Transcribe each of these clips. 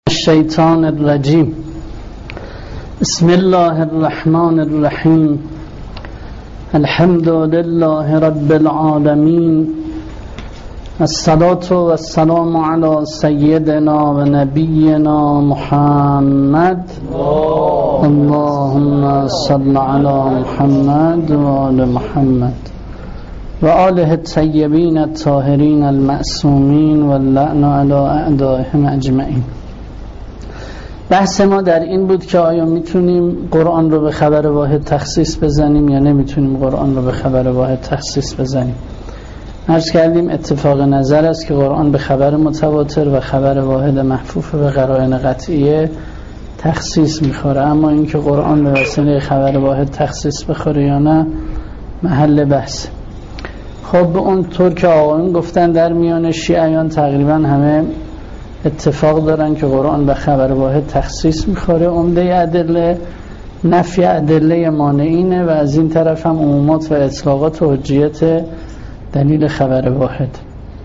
الشیطان الرجیم. بسم الله الرحمن الرحیم. الحمد لله رب العالمین. الصلاة والسلام علی سیدنا و نبینا محمد. اللهم صل علی محمد و آل محمد و آله الطیبین الطاهرین المعصومین و اللعن علی اعدائهم اجمعین. بحث ما در این بود که آیا میتونیم قرآن رو به خبر واحد تخصیص بزنیم یا نمیتونیم قرآن رو به خبر واحد تخصیص بزنیم. عرض کردیم اتفاق نظر است که قرآن به خبر متواتر و خبر واحد محفوف به قرائن قطعیه تخصیص میخوره، اما اینکه قرآن به وسیله خبر واحد تخصیص بخوره یا نه محل بحث. خب به اون طور که آقایون گفتن در میان شیعیان تقریبا همه اتفاق دارن که قرآن به خبر واحد تخصیص میخوره. عمده ادله نفی ادله مانعینه و از این طرف هم عمومات و اطلاقات و حجیت دلیل خبر واحد.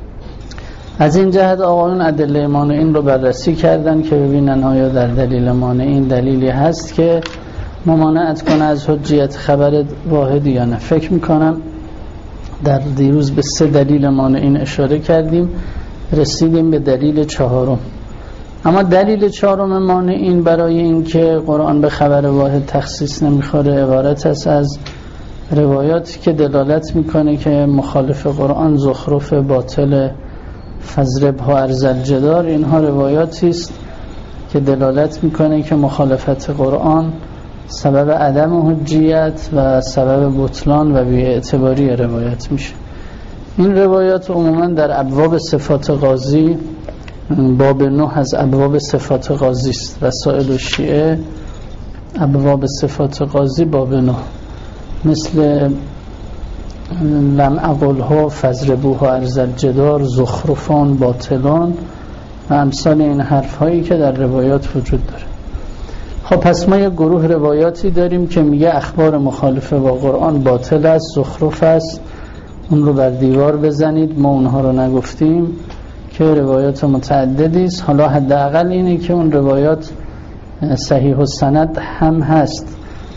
از این جهت آقایون ادله مانعین رو بررسی کردن که ببینن آیا در دلیل مانعین دلیلی هست که ممانعت کنه از حجیت خبر واحد یا نه. فکر میکنم در دیروز به 3 دلیل مانعین اشاره کردیم، رسیدیم به دلیل 4. اما دلیل 4 مانعین برای اینکه قرآن به خبر واحد تخصیص نمیخوره عبارت است از روایاتی که دلالت میکنه که مخالف قرآن زخرف باطل فضربها ارض الجدار. اینها روایاتی است که دلالت میکنه که مخالفت قرآن سبب عدم حجیت و سبب بطلان و بی‌اعتباری روایت میشه. این روایات عموما در ابواب صفات قاضی، باب 9 از ابواب صفات قاضی است. رسائل الشیعه ابواب صفات قاضی باب 9، مثل لم اقلها فضربوها ارض الجدار، زخرفان، باطلان و امثال این حرف هایی که در روایات وجود داره. خب پس ما یک گروه روایاتی داریم که میگه اخبار مخالفه با قرآن باطل است، زخرف است، اون رو بر دیوار بزنید. ما اونها رو نگفتیم که روایات متعددی است. حالا حداقل اینه که اون روایات صحیح السند هم هست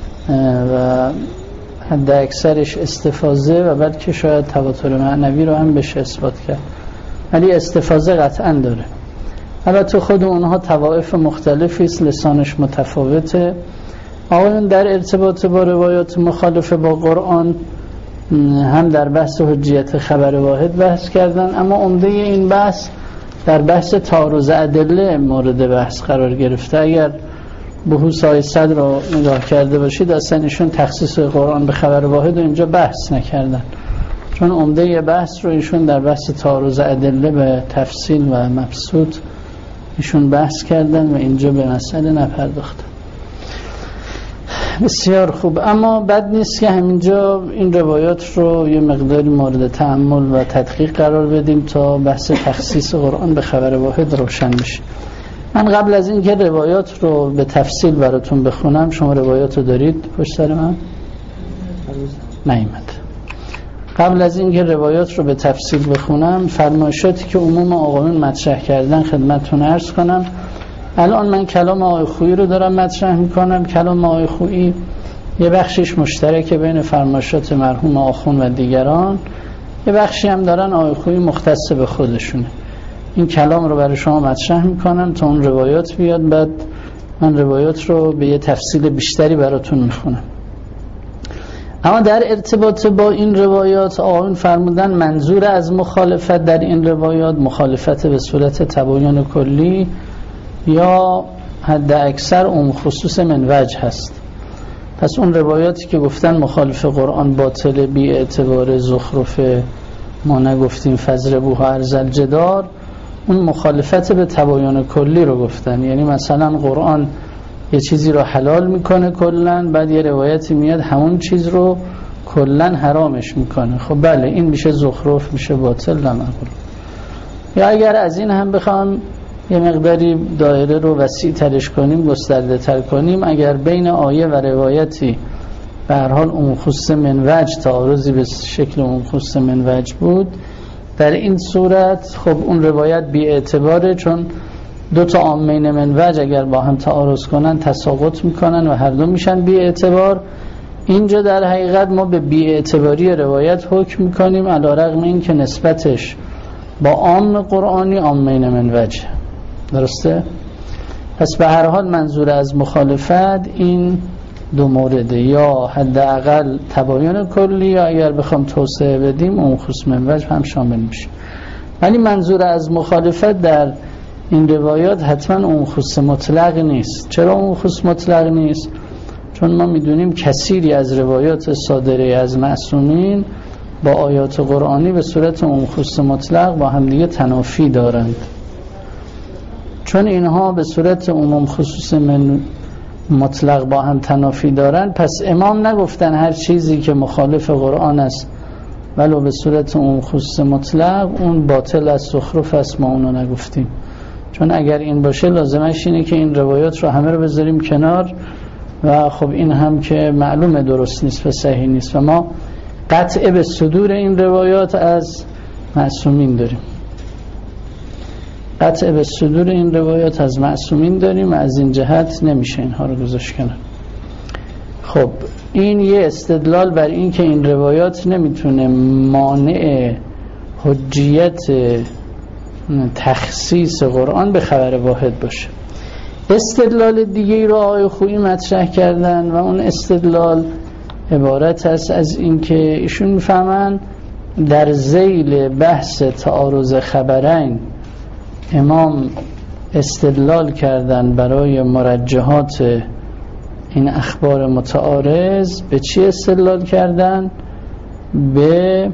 و حد اکثرش استفاضه و بلکه شاید تواتر معنوی رو هم بشه اثبات کرد، ولی استفاضه قطعا داره. البته خود اونها طوائف مختلفی است، لسانش متفاوته. آقایون در ارتباط با روایات مخالفه با قرآن هم در بحث حجیت خبر واحد بحث کردن، اما عمده این بحث در بحث تعارض ادله مورد بحث قرار گرفته. اگر بحوث های صدر رو نگاه کرده باشید اصلا ایشون تخصیص قرآن به خبر واحد رو اینجا بحث نکردن، چون عمده بحث رو ایشون در بحث تعارض ادله به تفصیل و مبسوط ایشون بحث کردن و اینجا به مسئله نپرداختن. بسیار خوب، اما بد نیست که همینجا این روایات رو یه مقداری مورد تأمل و تدقیق قرار بدیم تا بحث تخصیص قرآن به خبر واحد روشن بشه. من قبل از این که روایات رو به تفصیل براتون بخونم، شما روایات رو دارید پشت سر من؟ نیامد. قبل از این که روایات رو به تفصیل بخونم، فرمایشاتی که عموم آقایون مطرح کردن خدمتتون عرض کنم. الان من کلام آقای خویی رو دارم مطرح میکنم. کلام آقای خویی یه بخشش مشترک بین فرمایشات مرحوم آخوند و دیگران، یه بخشی هم دارن آقای خویی مختص به خودشونه. این کلام رو برای شما مطرح میکنم تا اون روایات بیاد، بعد من روایات رو به یه تفصیل بیشتری براتون میخونم. اما در ارتباط با این روایات آقایون فرمودن منظور از مخالفت در این روایات مخالفت به صورت تباین کلی یا حد اکثر خصوص من وجه هست. پس اون روایاتی که گفتن مخالف قرآن باطل، بی اعتبار، زخرف، ما نگفتیم فضربوها ارض الجدار، اون مخالفت به تباین کلی رو گفتن. یعنی مثلا قرآن یه چیزی رو حلال میکنه کلن، بعد یه روایتی میاد همون چیز رو کلن حرامش میکنه. خب بله، این میشه زخرف، میشه باطل، نمقل. یا اگر از این هم بخوام یه مقداری دایره رو وسیع ترش کنیم، گسترده تر کنیم، اگر بین آیه و روایتی به هر حال اون خصوص من وجه تعارضی به شکل اون خصوص من وجه بود، در این صورت خب اون روایت بی اعتباره، چون دو تا عامین من وجه اگر با هم تعارض کنن تساقط میکنن و هر دو میشن بی اعتبار. اینجا در حقیقت ما به بی اعتباری روایت حکم میکنیم علی رغم این که نسبتش با عام قرآنی عامین من وجه. درسته؟ پس به هر حال منظور از مخالفت این دو مورده، یا حداقل تباین کلی یا اگر بخوام توسعه بدیم اون خصوص من وجه هم شامل میشه. ولی منظور از مخالفت در این روایات حتما اون خصوص مطلق نیست. چرا اون خصوص مطلق نیست؟ چون ما میدونیم کثیری از روایات صادره از معصومین با آیات قرآنی به صورت اون خصوص مطلق با هم دیگه تنافی دارند. چون اینها به صورت عموم خصوص من مطلق با هم تنافی دارند، پس امام نگفتن هر چیزی که مخالف قرآن است ولو به صورت اون خصوص مطلق اون باطل است، زخرف است، ما اونو نگفتیم. چون اگر این باشه لازمش اینه که این روایات رو همه رو بذاریم کنار و خب این هم که معلومه درست نیست و صحیح نیست و ما قطع به صدور این روایات از معصومین داریم. قطع به صدور این روایات از معصومین داریم و از این جهت نمیشه اینها رو گذاشت کنار. خب این یه استدلال بر این که این روایات نمیتونه مانع حجیت تخصیص قرآن به خبر واحد باشه. استدلال دیگه رو آقای خویی مطرح کردن و اون استدلال عبارت است از این که ایشون میفهمن در ذیل بحث تعارض خبرین امام استدلال کردن برای مرجحات این اخبار متعارض. به چی استدلال کردن؟ به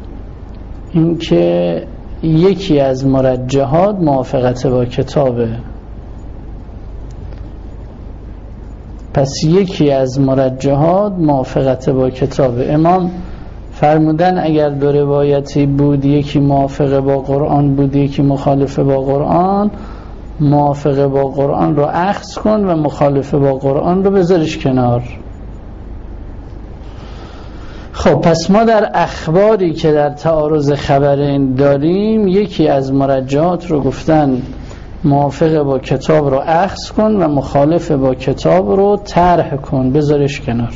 اینکه یکی از مرجحات موافقت با کتابه. پس یکی از مرجحات موافقت با کتابه. امام فرمودن اگر دو روایتی بود، یکی موافقه با قرآن بود یکی مخالفه با قرآن، موافقه با قرآن رو اخذ کن و مخالفه با قرآن رو بذارش کنار. خب پس ما در اخباری که در تعارض خبرین داریم یکی از مرجحات رو گفتن موافقه با کتاب رو اخذ کن و مخالفه با کتاب رو طرح کن، بذارش کنار.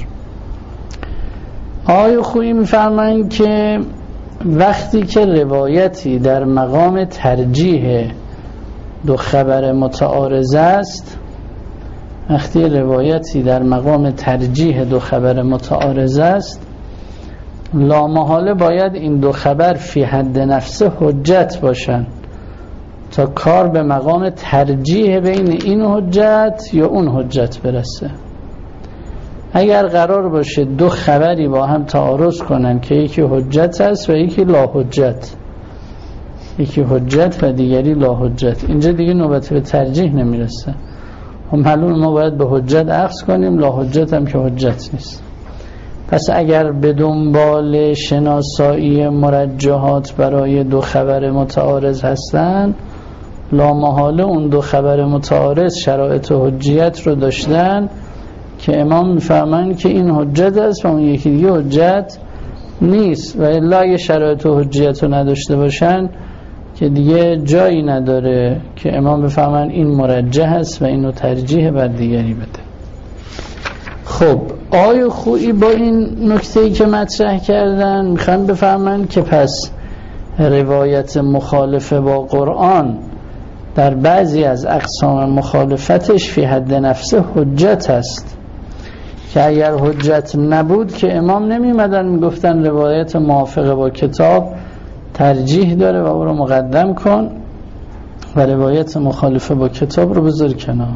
آقای خویی می‌فرمایند که وقتی که روایتی در مقام ترجیح دو خبر متعارض است، وقتی روایتی در مقام ترجیح دو خبر متعارض است، لامحاله باید این دو خبر فی حد نفسه حجت باشن تا کار به مقام ترجیح بین این حجت یا اون حجت برسه. اگر قرار باشه دو خبری با هم تعارض کنن که یکی حجت است و یکی لا حجت، یکی حجت و دیگری لا حجت، اینجا دیگه نوبت به ترجیح نمیرسه. خب معلومه ما باید به حجت اخذ کنیم، لا حجت هم که حجت نیست. پس اگر به دنبال شناسایی مرجحات برای دو خبر متعارض هستن، لامحاله اون دو خبر متعارض شرایط حجیت رو داشتن که امام میفهمن که این حجت است و اون یکی دیگه حجت نیست. و الا اگه شرایط حجیت رو نداشته باشن که دیگه جایی نداره که امام بفهمن این مرجح است و اینو ترجیح بر دیگری بده. خب آقای خویی با این نکته‌ای که مطرح کردن میخوان بفهمن که پس روایت مخالفه با قرآن در بعضی از اقسام مخالفتش فی حد نفسه حجت است، که اگر حجت نبود که امام نمیمدن میگفتن روایت موافقه با کتاب ترجیح داره و او رو مقدم کن و روایت مخالفه با کتاب رو بذار کنار.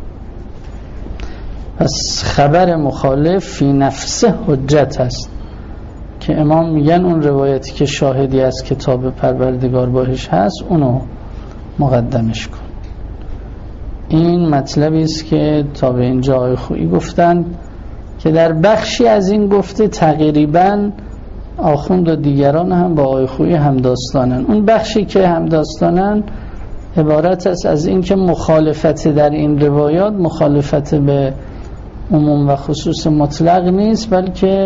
پس خبر مخالف فی نفسه حجت است که امام میگن اون روایتی که شاهدی از کتاب پروردگار باهش هست اونو مقدمش کن. این مطلبی است که تا به اینجا آقای خویی گفتن که در بخشی از این گفته تقریباً آخوند و دیگران هم با آقای خویی همداستانن. اون بخشی که همداستانن عبارت است از این که مخالفت در این روایات مخالفت به عموم و خصوص مطلق نیست، بلکه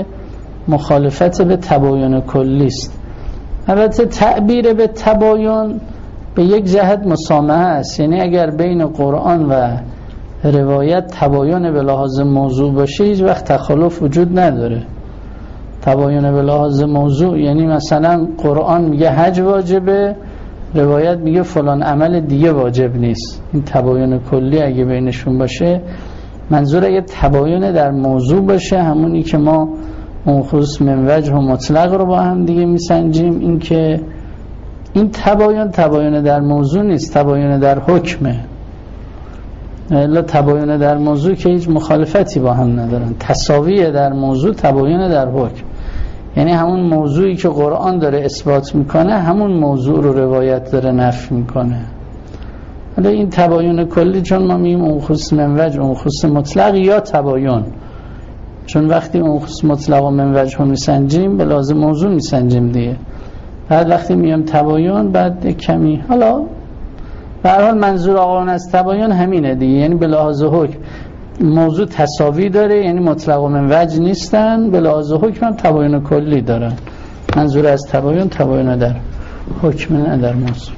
مخالفت به تباین کلی است. البته تعبیر به تباین به یک جهت مسامحه است، یعنی اگر بین قرآن و روایت تباین به لحاظ موضوع باشه هیچ وقت تخالف وجود نداره. تباین به لحاظ موضوع یعنی مثلا قرآن میگه حج واجبه، روایت میگه فلان عمل دیگه واجب نیست. این تباین کلی اگه بینشون باشه، منظور اگه تباین در موضوع باشه همونی که ما اون خصوص من وجه و مطلق رو با هم دیگه میسنجیم، این که این تباین در موضوع نیست، تباین در حکمه. الا تباین در موضوع که هیچ مخالفتی با هم ندارن، تساویه در موضوع، تباین در حکم، یعنی همون موضوعی که قرآن داره اثبات میکنه همون موضوع رو روایت داره نفی میکنه. حالا این تباین کلی چون ما میگیم اون خصوص من وجه اون خصوص مطلق یا تباین، چون وقتی اون خصوص مطلق و من وجه رو میسنجیم به لازم موضوع میسنجیم دیگه، بعد وقتی میگم تباین بعد کمی، حالا به هر حال منظور آقایان از تباین همینه دیگه، یعنی به لحاظ حکم موضوع تساوی داره، یعنی مطلق و من وجه نیستن، به لحاظ حکم هم تباین کلی دارن. منظور از تباین در حکم نه در موضوع.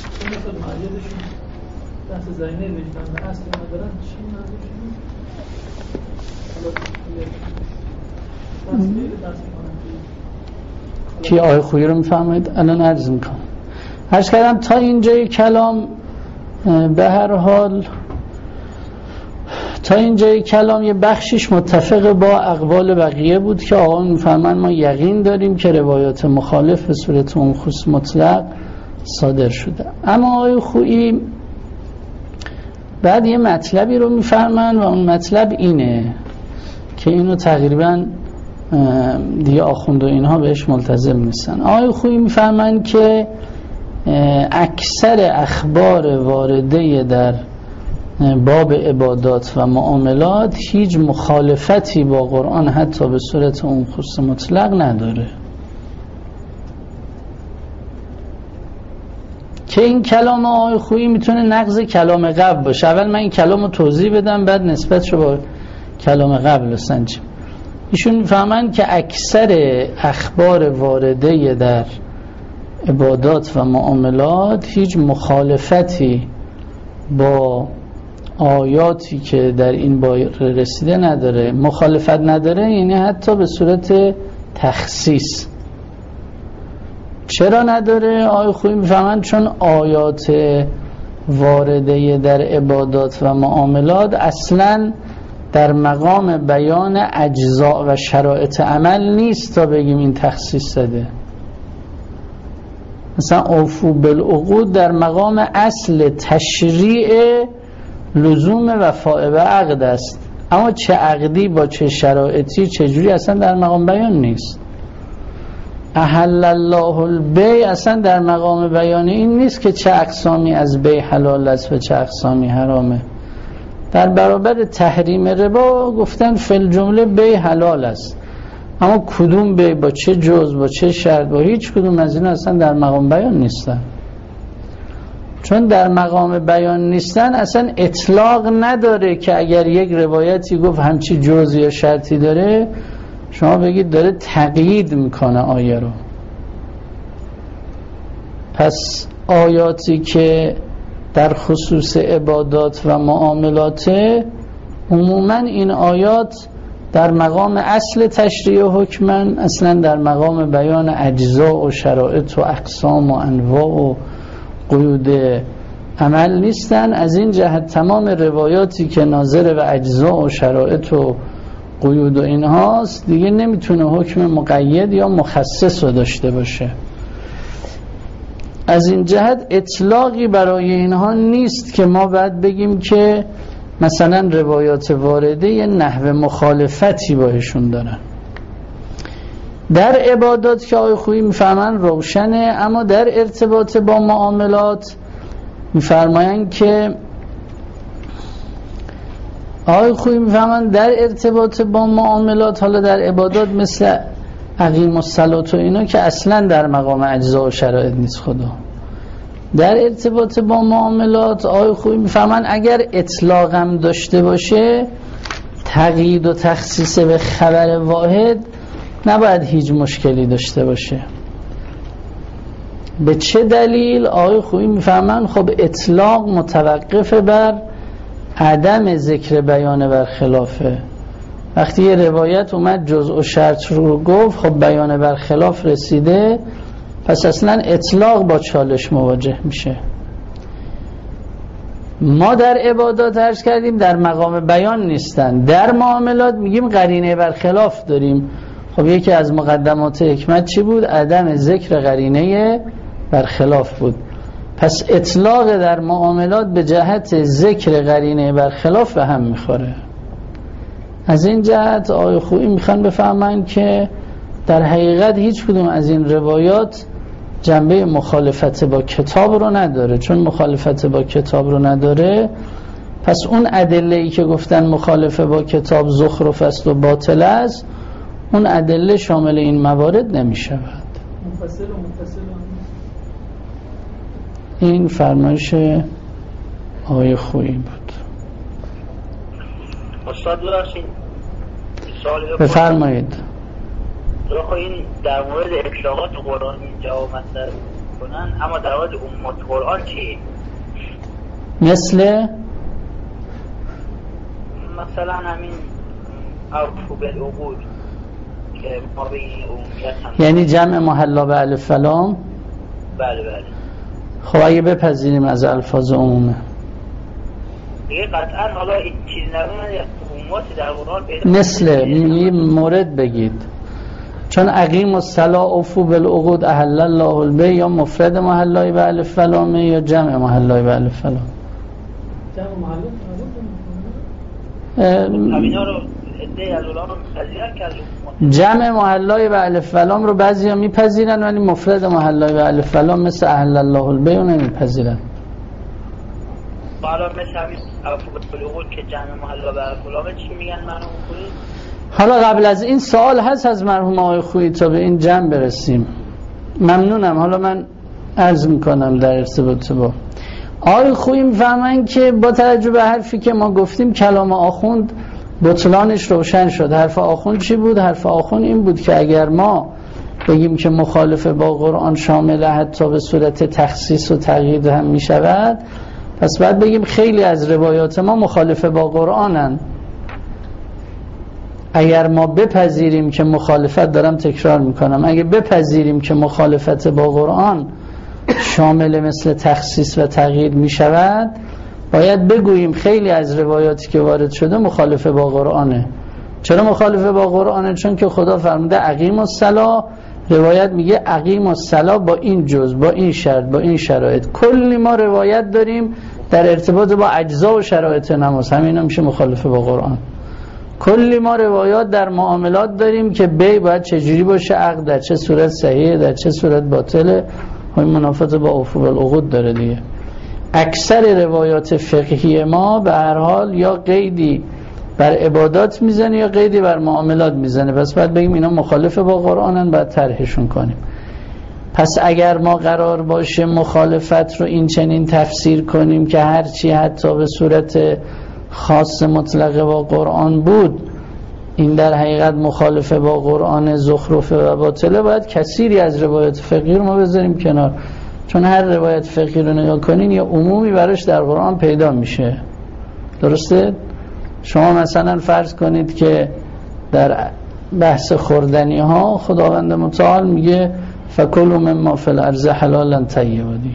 کی آیه خویی رو میفهمید؟ الان عرض میکنم. عرض کردم تا اینجای کلام به هر حال تا اینجای کلام یه بخشش متفق با اقوال بقیه بود که آقا میفهمن ما یقین داریم که روایات مخالف به صورت اون خصوص مطلق صادر شده. اما آیه خویی بعد یه مطلبی رو میفهمن و اون مطلب اینه که اینو تقریبا دیگه آخوند و اینها بهش ملتزم نیستن. آیه خویی میفهمن که اکثر اخبار وارده در باب عبادات و معاملات هیچ مخالفتی با قرآن حتی به صورت اون خصوص مطلق نداره، که این کلام آقای خویی میتونه نقض کلام قبل باشه. اول من این کلام رو توضیح بدم بعد نسبتشو با کلام قبل سنجیم. ایشون میفهمن که اکثر اخبار وارده در عبادات و معاملات هیچ مخالفتی با آیاتی که در این باره رسیده نداره. مخالفت نداره یعنی حتی به صورت تخصیص. چرا نداره؟ آیه خویی میفهمن چون آیات وارده در عبادات و معاملات اصلا در مقام بیان اجزاء و شرایط عمل نیست تا بگیم این تخصیص داده. مثلا اوفو بالعقود در مقام اصل تشریع لزوم وفاء به عقد است، اما چه عقدی با چه شرایطی چجوری اصلا در مقام بیان نیست. احل الله البیع اصلا در مقام بیان این نیست که چه اقسامی از بیع حلال است و چه اقسامی حرامه. در برابر تحریم ربا گفتن فل جمله بیع حلال است، اما کدوم بیع با چه جزء با چه شرط با هیچ کدوم از این اصلا در مقام بیان نیستن. چون در مقام بیان نیستن اصلا اطلاق نداره که اگر یک روایتی گفت همچی جزء یا شرطی داره شما بگید داره تقیید میکنه آیه رو. پس آیاتی که در خصوص عبادات و معاملات عموما این آیات در مقام اصل تشریع و حکمن، اصلا در مقام بیان اجزا و شرایط و اقسام و انواع و قیود عمل نیستن. از این جهت تمام روایاتی که ناظر به اجزا و شرایط و قیود و اینهاست دیگه نمیتونه حکم مقید یا مخصص رو داشته باشه. از این جهت اطلاقی برای اینها نیست که ما باید بگیم که مثلا روایات وارده یه نحو مخالفتی باهشون دارن. در عبادات که آقای خویی میفهمن روشنه، اما در ارتباط با معاملات میفرماین که آقای خویی میفهمن در ارتباط با معاملات، حالا در عبادات مثل اقیم الصلاة و اینا که اصلا در مقام اجزا و شرایط نیست خدا، در ارتباط با معاملات آقای خویی میفهمن اگر اطلاقم داشته باشه تقیید و تخصیص به خبر واحد نباید هیچ مشکلی داشته باشه. به چه دلیل؟ آقای خویی میفهمن خب اطلاق متوقف بر عدم ذکر بیان بر خلافه. وقتی یه روایت اومد جزء و شرط رو گفت، خب بیان بر خلاف رسیده، پس اصلا اطلاق با چالش مواجه میشه. ما در عبادات عرض کردیم در مقام بیان نیستن، در معاملات میگیم قرینه بر خلاف داریم. خب یکی از مقدمات حکمت چی بود؟ عدم ذکر قرینه بر خلاف بود. پس اطلاق در معاملات به جهت ذکر قرینه بر خلاف به هم میخوره. از این جهت آقای خویی میخوان بفهمن که در حقیقت هیچ کدوم از این روایات جنبه مخالفت با کتاب رو نداره. چون مخالفت با کتاب رو نداره، پس اون ادله‌ای که گفتن مخالفه با کتاب زخرف است و باطل است، اون ادله شامل این موارد نمیشود. مفصل این فرمایش آقای خویی بود. استاد ببخشید سوالی بفرمایید. این در مورد اطلاقات قرآن جواب مطرح کنن، اما در مورد امت قرآن چی؟ مثل مثلا همین عرفو بالعقود که ما به این عمومیت هم، یعنی جمع محلا به الف و لام. بله بله. خب اگه بپذیریم از الفاظ عمومه دیگه قطعا حالا این چیز نبونه عموماتی در قرآن پیدا مثل مورد بگید. چون اقیم الصلاة اوفوا بالعقود احل الله البیع یا مفرد محلای به الف و لام یا جمع محلای به الف و لام. جمع محلا همینا رو ادعای از علما پذیرن که از جمع محلای به الف و لام رو بعضیا میپذیرن، ولی مفرد محلای به الف و لام مثل احل الله البیع نمیپذیرن. حالا مثل همین عفو بالعقود که جمع محلا به الف و لام چی میگن مرحوم خویی؟ حالا قبل از این سوال هست از مرحوم آقای خویی تا به این جمع برسیم. ممنونم. حالا من عرض میکنم در ارتباط با آقای خویی میفهمن که با توجه به حرفی که ما گفتیم کلام آخوند بطلانش روشن شد. حرف آخوند چی بود؟ حرف آخوند این بود که اگر ما بگیم که مخالفه با قرآن شامل حتی به صورت تخصیص و تقیید هم میشود، پس باید بگیم خیلی از روایات ما مخالفه با قرآنن. اگر ما بپذیریم که مخالفت، دارم تکرار میکنم، اگه بپذیریم که مخالفت با قرآن شامل مثل تخصیص و تقیید میشود، باید بگوییم خیلی از روایاتی که وارد شده مخالفه با قرآنه. چرا مخالفه با قرآنه؟ چون که خدا فرموده اقیم الصلاة، روایت میگه اقیم الصلاة با این جز، با این شرط، با این شرایط. کلی ما روایت داریم در ارتباط با اجزا و شرایط نماز، همینا میشه مخالفه با قرآن. کلی ما روایات در معاملات داریم که بیع باید چجوری باشه، عقد در چه صورت صحیحه، در چه صورت باطله، همین منافات با عفو بالعقود داره دیگه. اکثر روایات فقهی ما به هر حال یا قیدی بر عبادات میزنه یا قیدی بر معاملات میزنه، پس باید بگیم اینا مخالف با قرآنن، باید طرحشون کنیم. پس اگر ما قرار باشه مخالفت رو این چنین تفسیر کنیم که هرچی حتی به صورت خاص مطلقه با قرآن بود این در حقیقت مخالفه با قرآن زخرفه و باطله، باید کثیری از روایت فقهی رو ما بذاریم کنار. چون هر روایت فقهی رو نگاه کنین یا عمومی براش در قرآن پیدا میشه. درسته؟ شما مثلا فرض کنید که در بحث خوردنی ها خداوند متعال میگه فکلوا مما فی الارض حلالا طیبا دیگه.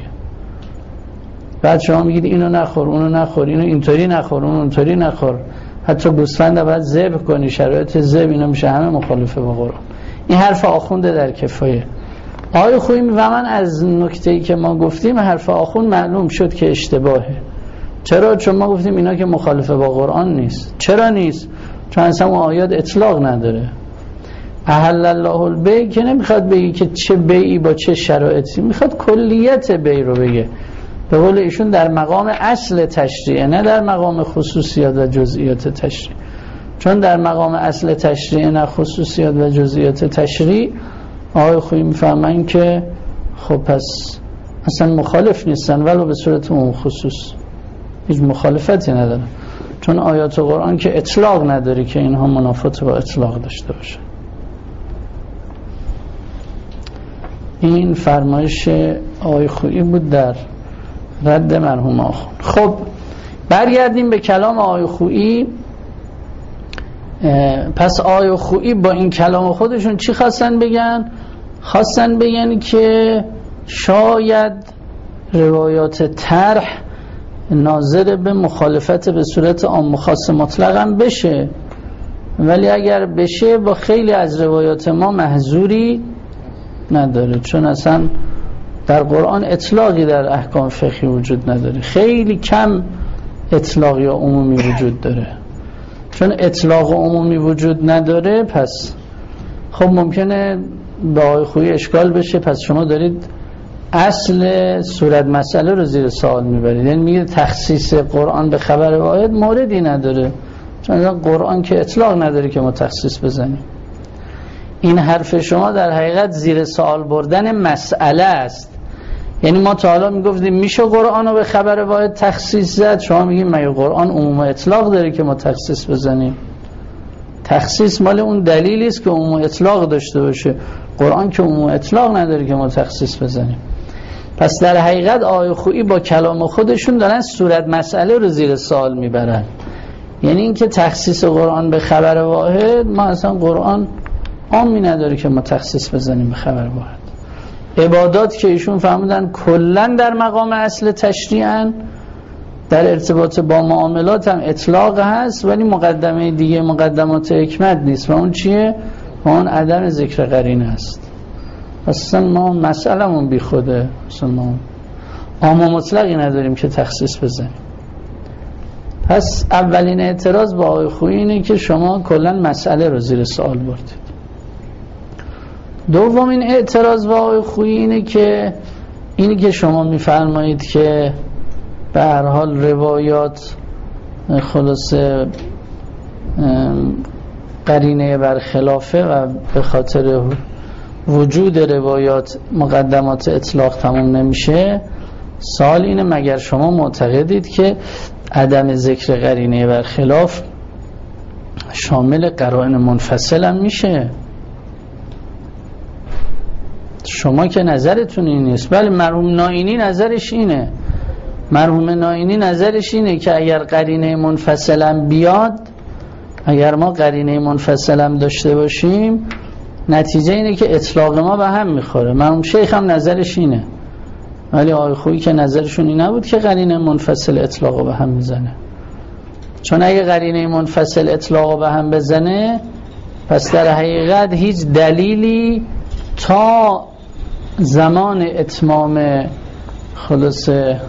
بعد شما میگید اینو نخور، اونو نخور، اینو اینطوری نخور، اونو اونطوری نخور، حتی گوسفند باید ذبح کنی، شرایط ذبح، اینا میشه همه مخالفه با قرآن. این حرف آخونده در کفایه. آقای خویی میفهمن از نکته‌ای که ما گفتیم حرف آخوند معلوم شد که اشتباهه. چرا؟ چون ما گفتیم اینا که مخالفه با قرآن نیست. چرا نیست؟ چون اصلا اون آیات اطلاق نداره. احل الله البیع که نمیخواد بگی که چه بیعی با چه شرایطی، میخواد کلیت بیع رو بگه. به قول ایشون در مقام اصل تشریع، نه در مقام خصوصیات و جزئیات تشریع. چون در مقام اصل تشریع نه خصوصیات و جزئیات تشریع، آقای خویی میفهمن که خب پس اصلا مخالف نیستن ولو به صورت اون خصوص، هیچ مخالفتی ندارن. چون آیات قرآن که اطلاق نداره که اینها منافات با اطلاق داشته باشه. این فرمایش آقای خویی بود در رد مرحوم آخوند. خب برگردیم به کلام آقای خویی. پس آقای خویی با این کلام خودشون چی خواستن بگن؟ خواستن بگن که شاید روایات طرح ناظر به مخالفت به صورت عام و خاص مطلق هم بشه، ولی اگر بشه با خیلی از روایات ما محظوری نداره، چون اصلا در قرآن اطلاقی در احکام فقهی وجود نداره، خیلی کم اطلاق یا عمومی وجود داره. چون اطلاق و عمومی وجود نداره، پس خب ممکنه به آقای خویی اشکال بشه، پس شما دارید اصل صورت مسئله رو زیر سوال میبرید. یعنی میگه تخصیص قرآن به خبر واحد موردی نداره، چون قرآن که اطلاق نداره که ما تخصیص بزنیم. این حرف شما در حقیقت زیر سوال بردن مسئله است. یعنی ما تا حالا میگفتیم میشه قرآن رو به خبر واحد تخصیص زد، شما میگیم مگه قرآن عموم اطلاق داره که ما تخصیص بزنیم؟ تخصیص مال اون دلیلی است که عموم اطلاق داشته باشه، قرآن که عموم اطلاق نداره که ما تخصیص بزنیم. پس در حقیقت آقای خویی با کلام خودشون دارن صورت مسئله رو زیر سوال میبرن. یعنی اینکه تخصیص قرآن به خبر واحد، ما اصلا قرآن عامی نداره که ما تخصیص بزنیم به خبر واحد. عبادات که ایشون فهمیدن کلن در مقام اصل تشریعن، در ارتباط با معاملات هم اطلاق هست، ولی مقدمه دیگه مقدمات حکمت نیست. و اون چیه؟ اون عدم ذکر قرینه است. اصلا ما مسئلمون بی خوده، اصلا ما عام و مطلقی نداریم که تخصیص بزنیم. پس اولین اعتراض با آقای خویی اینه که شما کلن مسئله رو زیر سوال بردید. دومین اعتراض با آقای خویی اینه که شما میفرمایید که به هر حال روایات خلاصه قرینه برخلافه و به خاطر وجود روایات مقدمات اطلاق تموم نمیشه. سوال اینه مگر شما معتقدید که عدم ذکر قرینه برخلاف شامل قرائن منفصل هم میشه؟ شما که نظرتون این نیست. بله مرحوم نائینی نظرش اینه. مرحوم نائینی نظرش اینه که اگر قرینه منفصلم بیاد، اگر ما قرینه منفصلم داشته باشیم، نتیجه اینه که اطلاق ما به هم میخوره. مرحوم شیخ هم نظرش اینه، ولی آقای خویی که نظرشون این نبود که قرینه منفصل اطلاق به هم میزنه. چون اگه قرینه منفصل اطلاق به هم بزنه، پس در حقیقت هیچ دلیلی تا زمان اتمام خلاص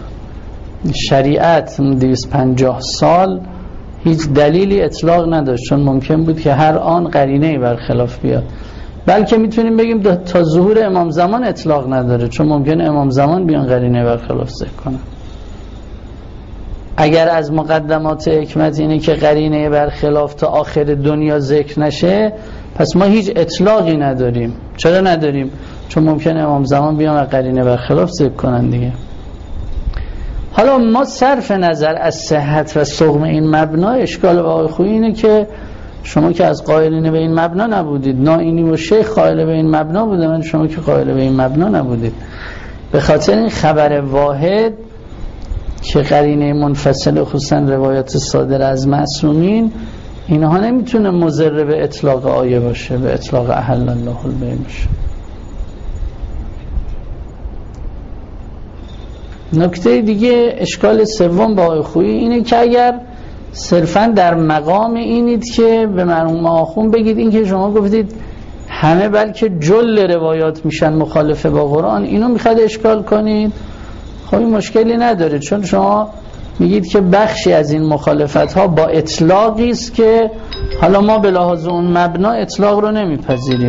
شریعت 250 سال هیچ دلیلی اطلاق نداشت، چون ممکن بود که هر آن قرینه‌ای برخلاف بیاد. بلکه میتونیم بگیم تا ظهور امام زمان اطلاق نداره، چون ممکن امام زمان بیان قرینه برخلاف ذکر کنن. اگر از مقدمات حکمت اینه که قرینه برخلاف تا آخر دنیا ذکر نشه، پس ما هیچ اطلاقی نداریم. چرا نداریم؟ چون ممکنه امام زمان بیان و قرینه برخلاف ذکر کنن دیگه. حالا ما صرف نظر از صحت و سقم این مبنا، اشکال آقای خویی اینه که شما که از قائلین به این مبنا نبودید، نائینی و شیخ قائل به این مبنا بوده، من شما که قائل به این مبنا نبودید. به خاطر این خبر واحد که قرینه منفصل خصوصا روایات صادر از معصومین، اینها نمیتونه مضر به اطلاق آیه باشه، به اطلاق احل الله البیع باشه. نکته دیگه، اشکال سوم با آقای خویی اینه که اگر صرفا در مقام اینید که به مرحوم آخوند بگید این که شما گفتید همه بلکه جل روایات میشن مخالفه با قرآن، اینو میخواد اشکال کنید، خب این مشکلی نداره، چون شما میگید که بخشی از این مخالفت ها با اطلاقی است که حالا ما به لحاظ اون مبنا اطلاق رو نمیپذیریم.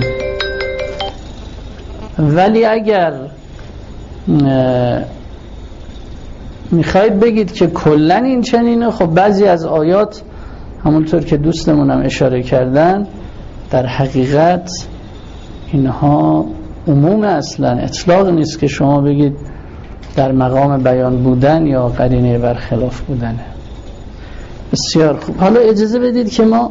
ولی اگر میخواید بگید که کلن این چنینه، خب بعضی از آیات همونطور که دوستمونم اشاره کردن در حقیقت اینها عموم اصلا اطلاق نیست که شما بگید در مقام بیان بودن یا قرینه برخلاف بودنه. بسیار خوب، حالا اجازه بدید که ما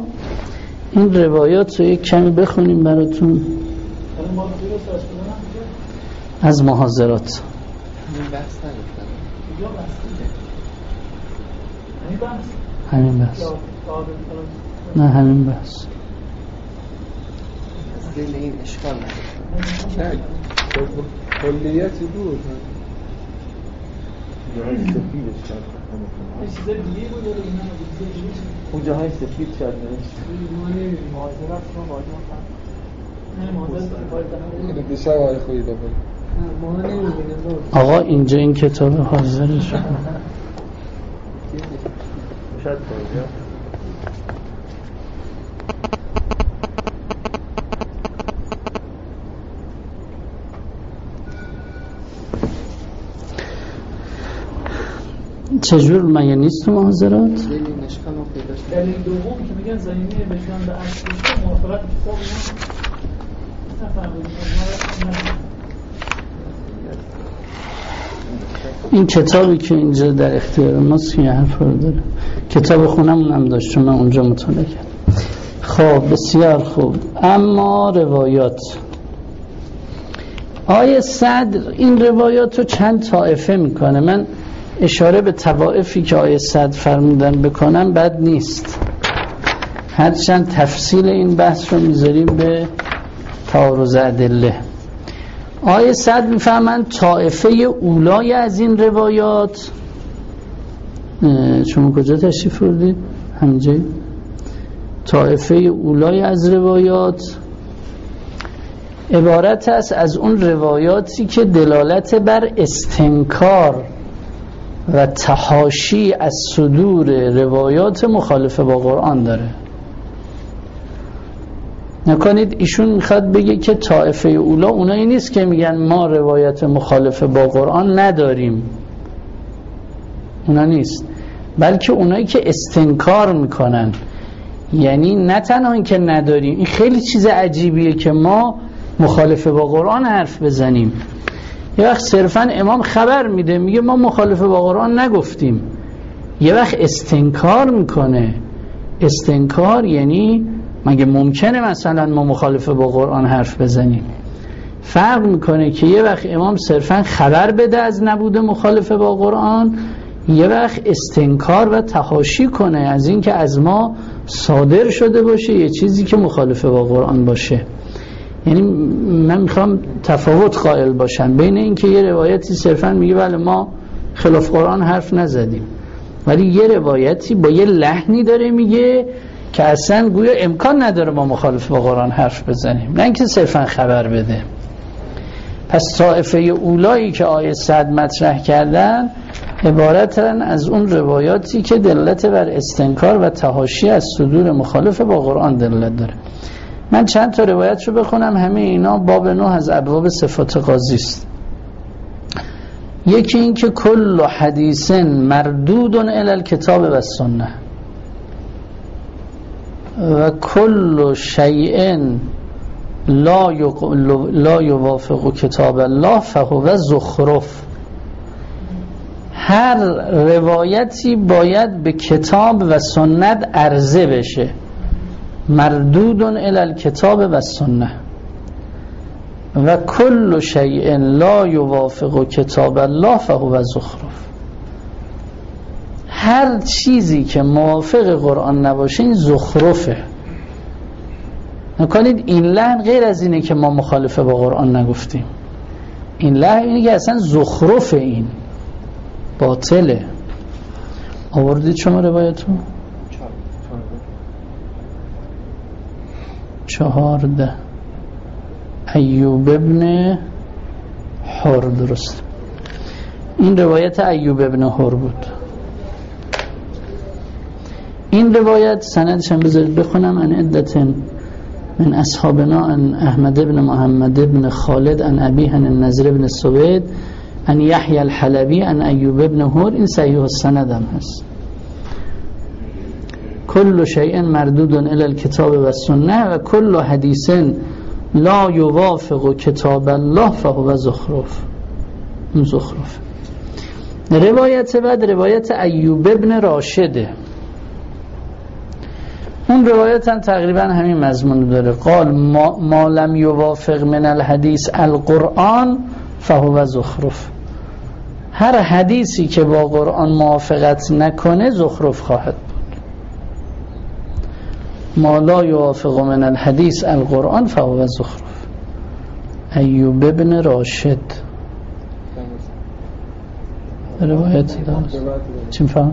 این روایات رو یک کمی بخونیم براتون. از محاضرات. همین بحث نگفتن؟ یا بحث همین بحث نه همین بحث از دل این اشکال نگفتن. کلیتی بود جاهای سفیدش شد چیز دیگه بود ولی اینا اون جاهای سفید شد ما نمی‌بینیم معاذرت رو واجب نه معاذرت دیشب آقای خویی دابل ما نمی‌بینیم آقا اینجا این کتاب حاضر شد شاید باید چجور مگه نیست تو محاضرات؟ دل این اشکال رو پیداش در این دوم که میگن زمینه وجدان به اصل بشه موافقت کتاب اینا نفهمیدیم این کتابی که اینجا در اختیار ماست که حرف رو داره، کتاب خونمون هم داشت چون من اونجا مطالعه کردم. خب بسیار خوب. اما روایات آیه صدر این روایات رو چند طائفه میکنه. من اشاره به طوائفی که آیه صدر فرمودن بکنم بد نیست، هرچند تفصیل این بحث رو میذاریم به تعارض ادله. آیه صدر میفهمن طائفه اولای از این روایات، شما کجا تشریف بردید؟ همینجا. طائفه اولای از روایات عبارت است از اون روایاتی که دلالت بر استنکار و تحاشی از صدور روایات مخالفه با قرآن داره. نکنید ایشون میخواد بگه که طائفه اولا اونایی نیست که میگن ما روایت مخالفه با قرآن نداریم، اونا نیست، بلکه اونایی که استنکار میکنن. یعنی نه تنها این که نداریم، این خیلی چیز عجیبیه که ما مخالفه با قرآن حرف بزنیم. یه وقت صرفا امام خبر میده میگه ما مخالفه با قرآن نگفتیم، یه وقت استنکار میکنه. استنکار یعنی مگه ممکنه مثلا ما مخالفه با قرآن حرف بزنیم؟ فرق میکنه که یه وقت امام صرفا خبر بده از نبود مخالفه با قرآن، یه وقت استنکار و تحاشی کنه از این که از ما صادر شده باشه یه چیزی که مخالفه با قرآن باشه. یعنی من میخوام تفاوت قائل باشم بین این که یه روایتی صرفا میگه بله ما خلاف قرآن حرف نزدیم، ولی یه روایتی با یه لحنی داره میگه که اصلا گویا امکان نداره ما مخالف با قرآن حرف بزنیم، نه اینکه صرفا خبر بده. پس طائفه اولایی که آیه صد مطرح کردن عبارتن از اون روایاتی که دلالت بر استنکار و تحاشی از صدور مخالف با قرآن دلالت داره. من چند تا روایت رو بخونم، همه اینا باب 9 از ابواب صفات قاضی است. یکی این که کل حدیث مردود الی الکتاب و السنه و کل شیء لا یوافق کتاب الله فهو زخرف. هر روایتی باید به کتاب و سنت عرضه بشه. مردود الی الکتاب و السنه و کل شیء لا یوافق کتاب الله فهو زخرف. هر چیزی که موافق قرآن نباشه این زخرفه. نکنید این لحن غیر از اینه که ما مخالفه با قرآن نگفتیم، این لحن اینه که اصلا زخرفه، این باطله. آوردید شما روایتون؟ 14 ایوب ابن حر، درست. این روایت ایوب ابن حر بود. این روایت سندش هم بذارید بخونم. ان عدة من اصحابنا ان احمد ابن محمد ابن خالد ان ابیه ان النضر ابن سوید ان یحیی الحلبی ان ایوب ابن حر. این صحیح السند هم هست. کل شیء مردود الی الکتاب و السنه و کل حدیث لا یوافق کتاب الله فهو زخرف. این زخرف. روایت بعد روایت ایوب ابن راشده. اون روایت هم تقریبا همین مضمون داره. قال ما لم یوافق من الحدیث القرآن فهو زخرف. هر حدیثی که با قرآن موافقت نکنه زخرف خواهد بود. ما لا یوافق من الحدیث القرآن فهو زخرف. ایوب ابن راشد روایت داشت. چی می‌فهم؟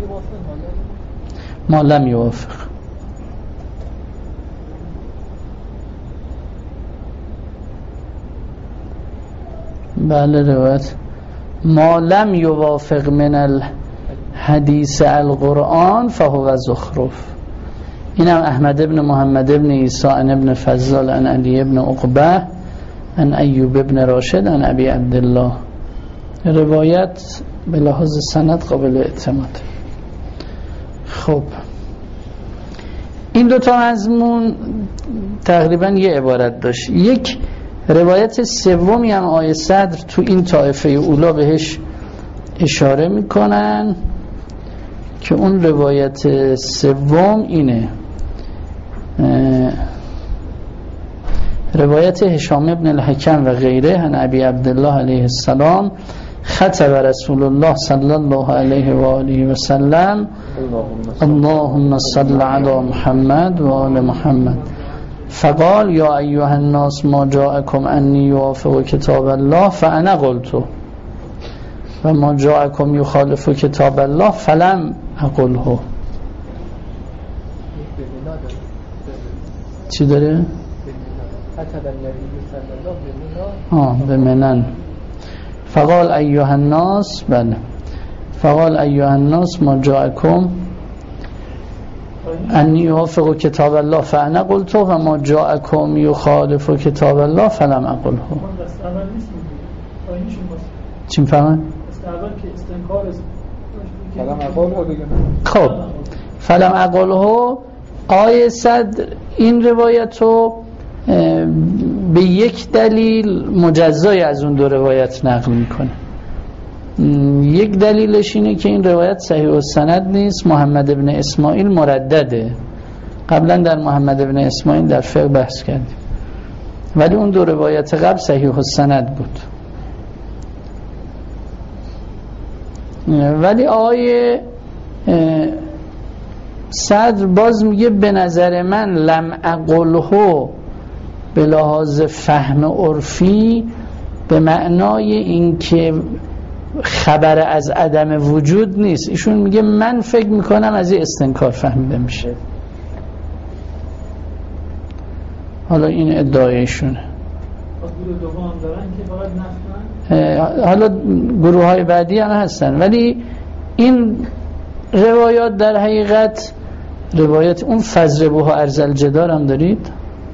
ما لم یوافق. بله روایت ما لم یوافق من الحدیث القرآن فهو زخرف. اینم احمد ابن محمد ابن عیسی عن ابن فضال عن علی ابن عقبه عن ایوب ابن راشد عن ابی عبدالله. روایت به لحاظ سند قابل اعتماد. خب این دوتا مضمون تقریبا یه عبارت داشت. یک روایت سومی هم آیه صدر تو این طایفه اولا بهش اشاره میکنن که اون روایت سوم اینه، روایت هشام ابن الحکم و غیره عن ابی عبدالله علیه السلام خطب رسول الله صلی الله علیه و آله و سلم اللهم صل علی محمد و آل محمد فقال یا ایها الناس ما جاءکم انی یوافق کتاب الله فانا قلت و ما جاءکم یخالف کتاب الله فلم اقله. چی داره؟ به منن. فقال ایها الناس، بله، فقال ایها الناس ما جاءکم انی یوافق کتاب الله فانا قلت و ما جاءکم یخالف کتاب الله فلم اقله. چی می‌فهمن؟ خب فلم اقله آیه صدر این روایت رو به یک دلیل مجزای از اون دو روایت نقل میکنه. یک دلیلش اینه که این روایت صحیح السند نیست، محمد ابن اسماعیل مردده. قبلا در محمد ابن اسماعیل در فقه بحث کردیم، ولی اون دو روایت قبل صحیح السند بود. ولی آیه صدر باز میگه به نظر من لم اقله به لحاظ فهم عرفی به معنای این که خبر از عدم وجود نیست. ایشون میگه من فکر میکنم از این استنکار فهمیده میشه. حالا این ادعایشونه. حالا گروه های بعدی هم هستن، ولی این روایات در حقیقت روایت اون فضربوها ارض الجدار هم دارید.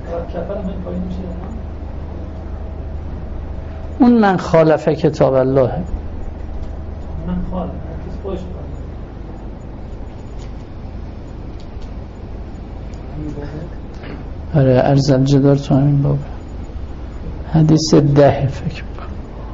اون من خالف کتاب الله، من خالف آره ارض الجدار تو همین باب حدیث 10 فکر میکنم.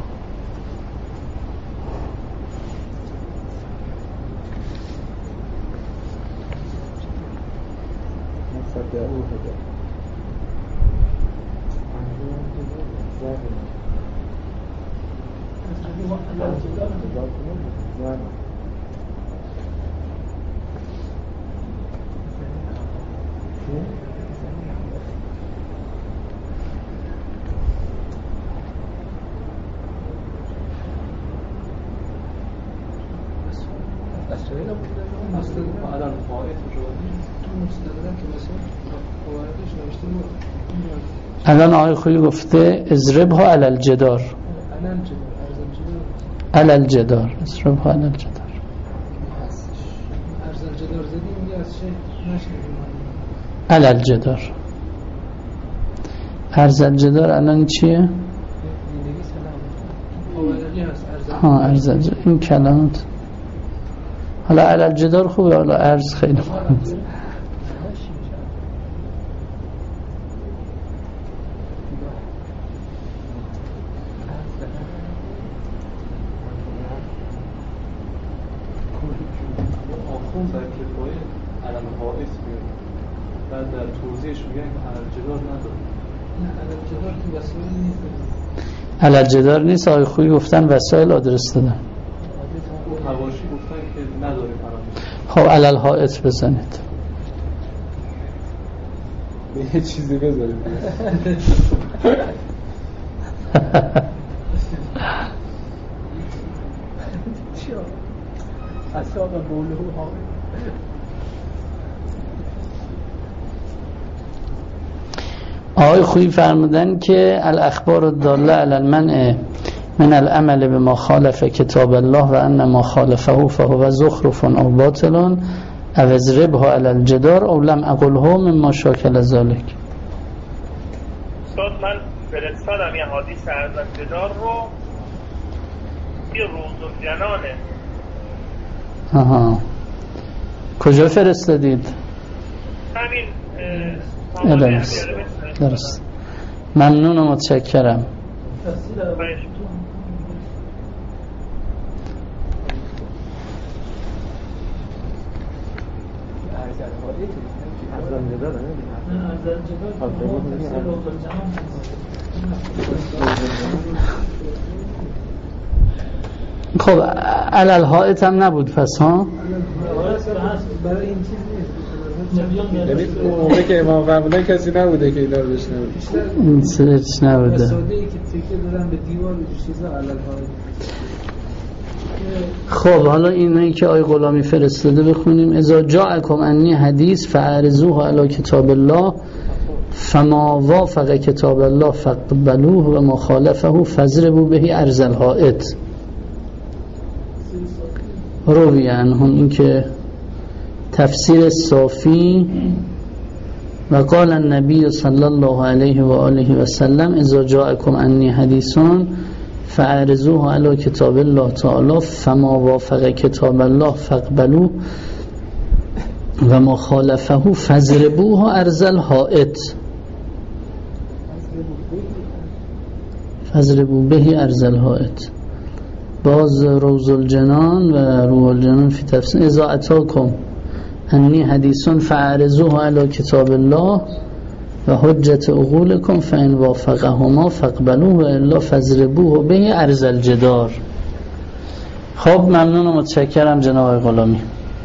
الان آقای خویی گفته اضربها علی الجدار، علی الجدار، اضربها علی الجدار. علی الجدار، ارض الجدار الان چیه؟ ها ارض الجدار این کلمات. حالا علی الجدار خوبه، حالا ارض خیلی مهمه. علل جدار نیست. آقای خویی گفتن وسایل آدرس دادن. حواشی گفتن که نداره فراموش. خب علل حائط بزنید. یه چیزی بذارید. اصحاب بوله و حامل. آقای خویی فرمودن که الاخبار الداله علی المنع من العمل بما خالف کتاب الله و ان ما خالفه فهو زخرف او باطل او اضربه علی الجدار او لم اقله مما شاکل ذلك. استاد من فرستادم یه حدیث از الجدار رو یه روز الجنانه. آها کجا فرستادید؟ همین درست. ممنون و متشکرم. خب علل حائط هم نبود پس ها؟ برای این چیز نیست. یعنی اون موقع که امام فرمودن کسی نبوده که اینا رو بشنوه. این سرچ نبوده. مساده‌ای که تکیه دادن به دیوار و چیزا علل حائط. خب حالا اینایی که آی غلامی فرستاده بخونیم. اذا جاءکم انی حدیث فاعرضوه علی کتاب الله فما وافق کتاب الله فاقبلوه و ما خالفه فاضربوا به ارض الحائط. روی عنهم این که تفسیر صافی و قال النبی صلی الله علیه و آله و سلم اذا جاءکم انی حدیثون فاعرضوه علی کتاب الله تعالی فما وافق کتاب الله فاقبلوه و ما خالفه فاضربوه ارض الحائط. فاضربوا به ارض الحائط. باز روز الجنان و روح الجنان فی تفسیر اذا اتاکم انی حدیثون فاعرضوه علی کتاب الله و حجت عقولکم فان وافقهما فاقبلوه و الا فاضربوه به ارض الجدار. خب ممنون و متشکرم جناب آقای غلامی.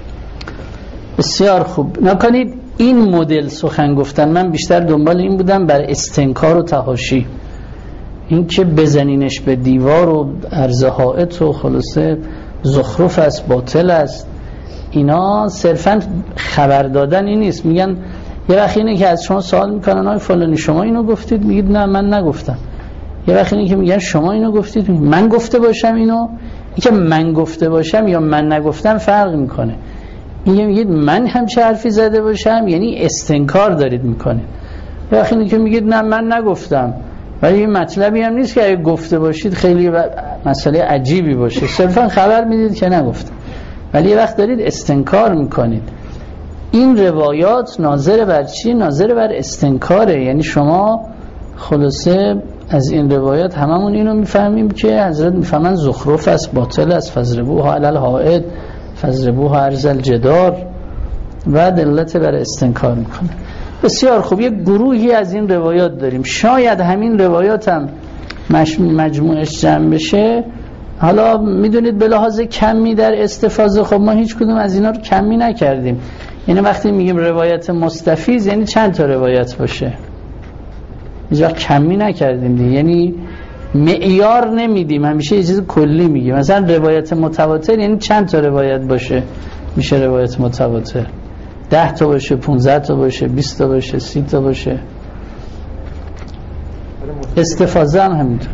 بسیار خوب. نکنید این مدل سخن گفتن من بیشتر دنبال این بودم بر استنکار و تحاشی، این که بزنینش به دیوار و ارض حائط و خلاصه زخرف است باطل است، اینا صرفا خبر دادن این نیست. میگن یه وقت اینه که از شما سوال میکنن آقای فلانی شما اینو گفتید، میگید نه من نگفتم. یه وقت اینه که میگن شما اینو گفتید، من گفته باشم اینو. این که من گفته باشم یا من نگفتم فرق میکنه. این میگید من همچه حرفی زده باشم یعنی استنکار دارید میکنید. یه وقت اینه که میگید نه من نگفتم، ولی این مطلبی هم نیست که اگه گفته باشید خیلی مسئله عجیبی باشه، صرفا خبر میدید که نگفتم. ولی یه وقت دارید استنکار میکنید. این روایات ناظر بر چی؟ ناظر بر استنکاره. یعنی شما خلاصه از این روایات هممون اینو میفهمیم که حضرت میفهمن زخرف است باطل است، فضربوها علی الحائط فضربوها عرض الجدار و دلت بر استنکار میکنه. بسیار خوب. یک گروهی از این روایات داریم، شاید همین روایات هم مجموعش جمع بشه. حالا میدونید به لحاظ کمی در استفاضه، خب ما هیچ کدوم از اینا رو کمی نکردیم. یعنی وقتی میگیم روایت مستفیض یعنی چند تا روایت باشه، هیچ وقت کمی نکردیم دیگه. یعنی معیار نمیدیم، همیشه یه چیز کلی میگیم. مثلا روایت متواتر یعنی چند تا روایت باشه میشه روایت متواتر؟ 10 تا باشه، 15 تا باشه، 20 تا باشه، 30 تا باشه. استفاضه هم همینطور.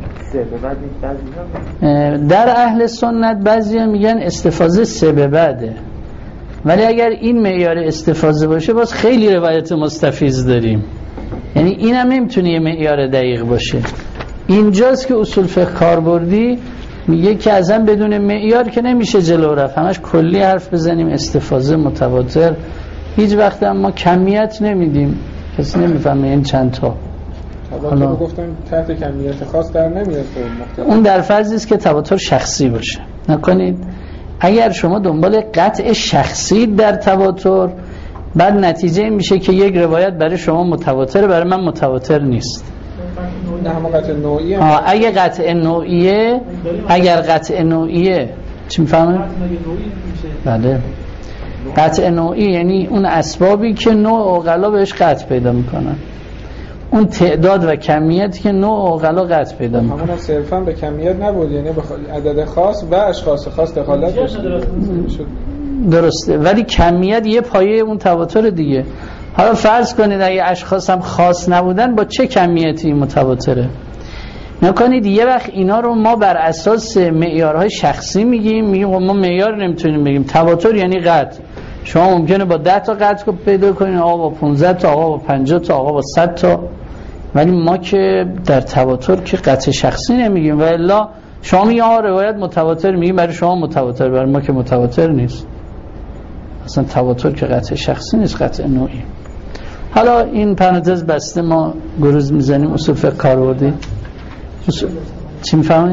در اهل سنت بعضیا میگن استفاضه 3 به بعده، ولی اگر این معیار استفاضه باشه باز خیلی روایت مستفیض داریم. یعنی اینم نمیتونه یه معیار دقیق باشه. اینجاست که اصول فقه کاربردی میگه که اصلا بدون معیار که نمیشه جلو رفت، همش کلی حرف بزنیم استفاضه متواتر. هیچ وقت هم ما کمیت نمیدیم، کسی نمیفهمه این چند تا. حالا گفتم تحت کمیت خاص در نمیاد. اون در فرضی است که تواتر شخصی باشه. نکنید اگر شما دنبال قطع شخصی در تواتر، بعد نتیجه این میشه که یک روایت برای شما متواتر، برای من متواتر نیست. اون همون قطع نوعی اگه قطع نوعیه، اگر قطع نوعیه چی میفهمه؟ بله، قطع نوعی یعنی اون اسبابی که نوع عقلا بهش قطع پیدا میکنن، اون تعداد و کمیتی که نوع عقلا قطع پیدا میکنن. همون صرفا به کمیت نبود، یعنی به عدد خاص و اشخاص خاص دخالت داشت. درسته، ولی کمیت یه پایه اون تواتر دیگه. حالا فرض کنید اگه اشخاص هم خاص نبودن، با چه کمیتی متواتره؟ نکنید یه وقت اینا رو ما بر اساس معیارهای شخصی میگیم ما معیار نمیتونیم بگیم. تواتر یعنی قطع. شما ممکنه با 10 تا قطع پیدا کنید، آقا با 15 تا، آقا با 50 تا، آقا با 100 تا، ولی ما که در تواتر که قطع شخصی نمیگیم. و الا شما میگید روایت متواتر، میگیم برای شما متواتر، برای ما که متواتر نیست. اصلا تواتر که قطع شخصی نیست، قطع نوعی. حالا این پرانتز بسته، ما گروز میزنیم. اصول فقه کاربردی چی میفهمه؟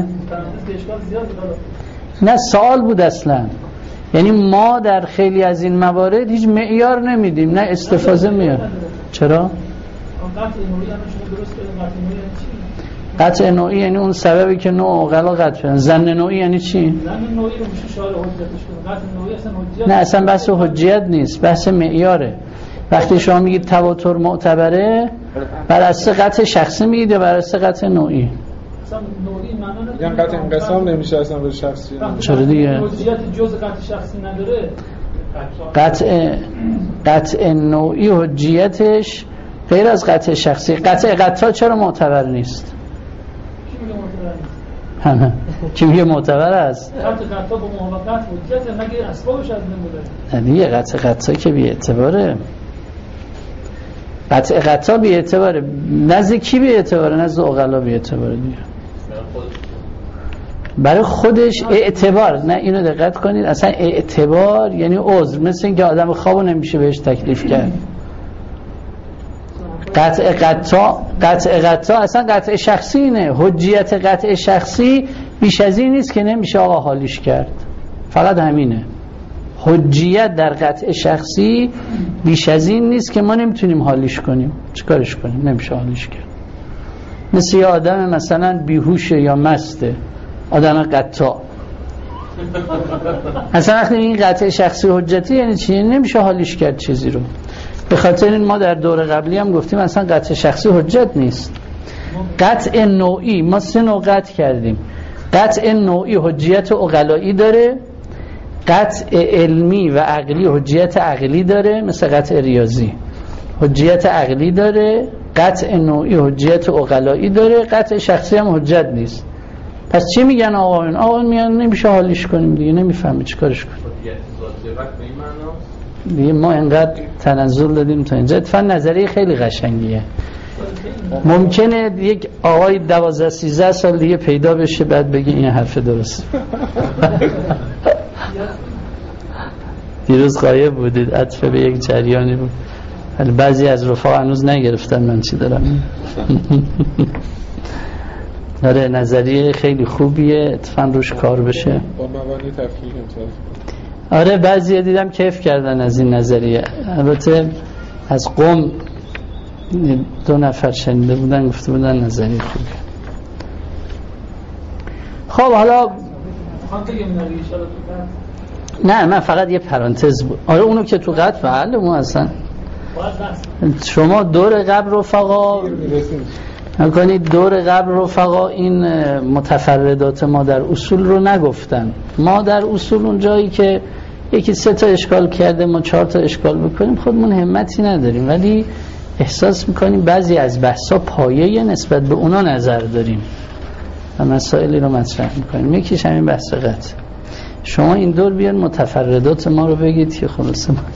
نه سوال بود اصلا. یعنی ما در خیلی از این موارد هیچ معیار نمیدیم، نه استفاده میاد. چرا؟ قطع نوعی یعنی اون سببی که نوع عقلا قطع شدن. ظن نوعی یعنی چی؟ ظن نوعی رو میشه شارع حجتش کنه. قطع نوعی اصلا حجت نه، اصلا بحث حجیت نیست، بحث معیاره. وقتی شما میگید تواتر معتبره، بر اساس قطع شخصی میگید یا بر اساس قطع نوعی؟ اصلا نوعی معنا میگن قطع انقسام نمیشه اصلا به شخصی. چرا دیگه؟ حجیت جزء قطع شخصی نداره. قطع نوعی حجیتش غیر از قطع شخصی. قطع چرا معتبر نیست؟ کی میگه معتبر است؟ قطع با موافقت حجت مگه اسبابش از نموده؟ دیگه قطع که بی اعتباره. قطع بی اعتباره. نزد کی بی اعتباره؟ نزد عقلا بی اعتباره دیگه. برای خودش اعتبار. نه اینو دقت کنید، اصلا اعتبار یعنی عذر. مثل اینکه آدم خوابو نمیشه بهش تکلیف کرد. قطع اصلا قطع شخصی اینه. حجیت قطع شخصی بیش از این نیست که نمیشه آقا حالیش کرد. فقط همینه. حجیت در قطع شخصی بیش از این نیست که ما نمیتونیم حالیش کنیم. چیکارش کنیم؟ نمیشه حالیش کرد. مثل یه آدم مثلا بیهوشه یا مسته، آدم قطع. اصلا وقتی این قطع شخصی حجتی یعنی چی؟ نمیشه حالیش کرد چیزی رو. به خاطر این ما در دور قبلی هم گفتیم اصلا قطع شخصی حجت نیست. قطع نوعی ما 3 نوع قطع کردیم. قطع نوعی حجیت عقلایی داره، قطع علمی و عقلی حجیت عقلی داره، مثل قطع ریاضی حجیت عقلی داره، قطع نوعی حجیت عقلایی داره، قطع شخصی هم حجت نیست. پس چی میگن آقایون؟ آقایون میگن نمیشه حالیش کنیم دیگه، نمیفهمی چیکارش کنیم دیگه. ما اینقدر تنزل دادیم تا اینجا. اتفاقا نظریه خیلی قشنگیه. ممکنه یک آقای 12-13 سال دیگه پیدا بشه بعد بگه این حرف درست. دیروز غایب بودید، عطف به یک جریانی بود. ولی بعضی از رفقا هنوز نگرفتن من چی دارم. آره نظریه خیلی خوبیه، اتفاقا روش کار بشه. با مبانی تفکیک امتیاز. آره بعضی دیدم کیف کردن از این نظریه. البته از قوم 2 نفر شنیده بودن گفته بودن نظریه خوبه. خب حالا نه من فقط یه پرانتز بود. آره اونو که تو قطع فعال ما اصلا شما دور قبل رفقا نکنید، دور قبل رفقا این متفردات ما در اصول رو نگفتن. ما در اصول اون جایی که یکی 3 تا اشکال کرده ما 4 تا اشکال بکنیم خودمون همتی نداریم، ولی احساس میکنیم بعضی از بحثا پایه نسبت به اونا نظر داریم و مسائلی رو مطرح میکنیم. یکیش همین بحث قطع. شما این دور بیان متفردات ما رو بگید که خلاصه ما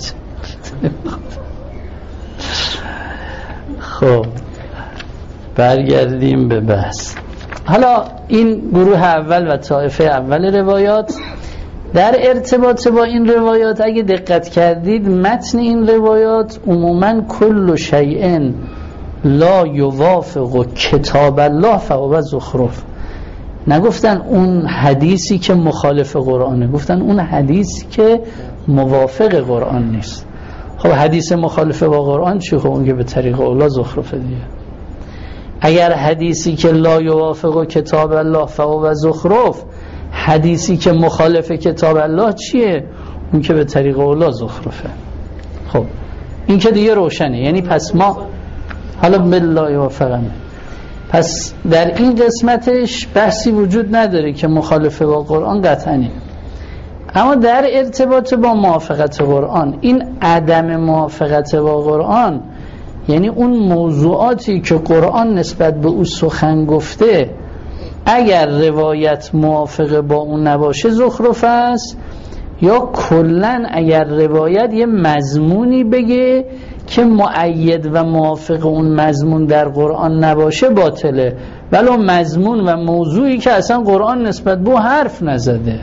خب برگردیم به بحث. حالا این گروه اول و طایفه اول روایات، در ارتباط با این روایات اگه دقت کردید متن این روایات عموماً کل شیء لا یوافق کتاب الله فهو زخرف. نگفتن اون حدیثی که مخالف قرآنه، گفتن اون حدیثی که موافق قرآن نیست. خب حدیث مخالف با قرآن چی؟ خب اون که به طریق اولا زخرفه دیگه. اگر حدیثی که لا یوافق کتاب الله فهو زخرف، حدیثی که مخالف کتاب الله چیه؟ اون که به طریق اولا زخرفه. خب این که دیگه روشنه. یعنی پس ما حالا بالله یوافقم، پس در این قسمتش بحثی وجود نداره که مخالفه با قرآن قطعا. اما در ارتباط با موافقت قرآن، این عدم موافقت با قرآن یعنی اون موضوعاتی که قرآن نسبت به او سخن گفته اگر روایت موافق با اون نباشه زخرف است، یا کلن اگر روایت یه مضمونی بگه که مؤید و موافق اون مضمون در قرآن نباشه باطله، ولو مضمون و موضوعی که اصلا قرآن نسبت به حرف نزده.